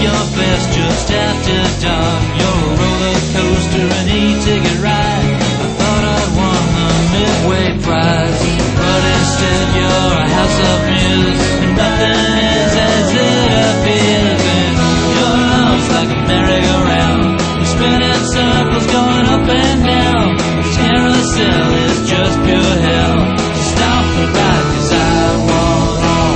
your best just after dawn. You're a roller coaster, an e-ticket ride. I thought I'd won the Midway prize, but instead you're a house of mirrors, and nothing is as it appears. And your love's like a merry-go-round, spinning circles going up and down. This carousel is just pure hell. Stop the ride 'cause I want on.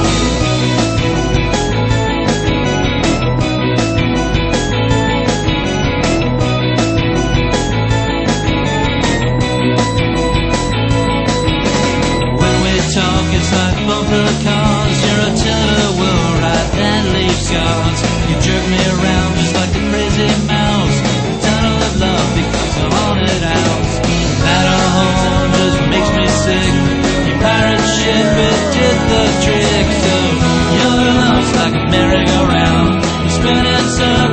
When we talk it's like bumper cars. You're a tilt-a-whirl ride that leaves scars. You jerk me around just like a crazy mouse. Tunnel of love becomes a haunted house. Matterhorn just makes me sick. Your pirate ship, it did the trick. So your love's like a merry-go-round, spinning circles.